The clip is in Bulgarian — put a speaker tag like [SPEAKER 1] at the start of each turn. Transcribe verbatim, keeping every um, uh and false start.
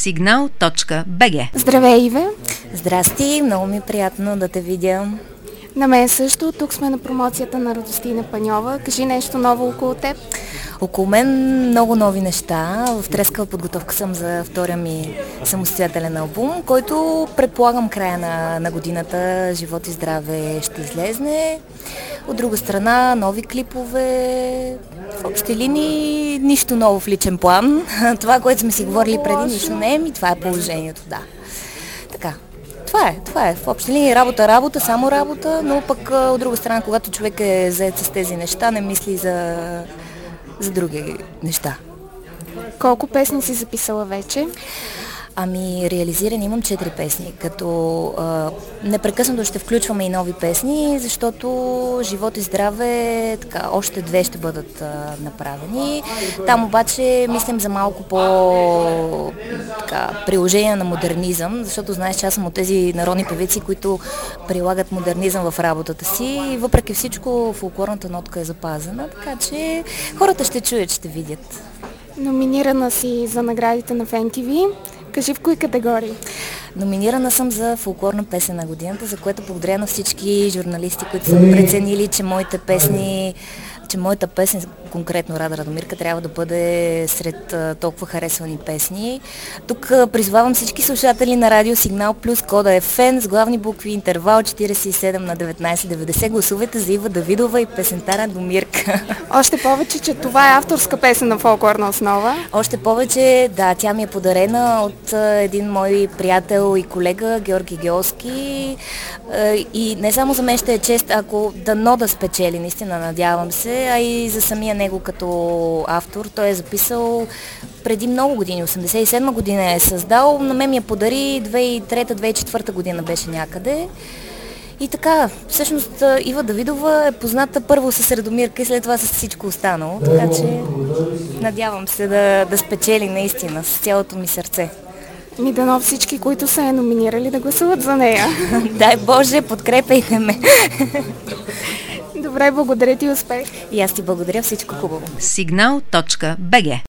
[SPEAKER 1] сигнал точка би джи.
[SPEAKER 2] Здравей, Иве!
[SPEAKER 3] Здрасти, много ми е приятно да те видя.
[SPEAKER 2] На мен също. Тук сме на промоцията на Радостина Паньова. Кажи нещо ново около теб.
[SPEAKER 3] Около мен много нови неща. В трескава подготовка съм за втория ми самостоятелен албум, който предполагам края на, на годината, живот и здраве, ще излезне. От друга страна, нови клипове. В общи линии нищо ново в личен план. Това, което сме си говорили преди, нищо не е, и това е положението, да. Така. Това е, това е. В общи линии работа, работа, само работа, но пък от друга страна, когато човек е заед с тези неща, не мисли за, за други неща.
[SPEAKER 2] Колко песни си записала вече?
[SPEAKER 3] Ами, реализирани имам четири песни, като а, непрекъснато ще включваме и нови песни, защото живот и здраве, така, още две ще бъдат а, направени. Там обаче мислим за малко по така, приложение на модернизъм, защото знаеш, че аз съм от тези народни певици, които прилагат модернизъм в работата си и въпреки всичко фолклорната нотка е запазена, така че хората ще чуят, ще видят.
[SPEAKER 2] Номинирана си за наградите на Фен ти ви. Кажи в кои категории?
[SPEAKER 3] Номинирана съм за фолклорна песен на годината, за което благодаря на всички журналисти, които са преценили, че моите песни, че моята песен, конкретно Рада Радомирка, трябва да бъде сред а, толкова харесвани песни. Тук а, призвавам всички слушатели на Радио Сигнал плюс кода е ФЕН с главни букви интервал четирийсет и седем на деветнайсет деветдесет. Гласувайте за Ива Давидова и песента Радомирка.
[SPEAKER 2] Още повече, че това е авторска песен на фолклорна основа.
[SPEAKER 3] Още повече, да, тя ми е подарена от а, един мой приятел и колега, Георги Георски. А, и не само за мен ще е чест, ако дано да спечели, наистина надявам се, а и за самия него като автор. Той е записал преди много години, осемдесет и седма година е създал, на мен ми я подари две хиляди и трета - две хиляди и четвърта година беше някъде. И така, всъщност Ива Давидова е позната първо с Радомирка и след това с всичко останало, така че надявам се да, да спечели наистина с цялото ми сърце.
[SPEAKER 2] Ми дано всички, които са я номинирали, да гласуват за нея.
[SPEAKER 3] Дай Боже, подкрепяйте ме!
[SPEAKER 2] Добре, благодаря ти, успех!
[SPEAKER 3] И аз ти благодаря, всичко хубаво.
[SPEAKER 1] сигнал точка би джи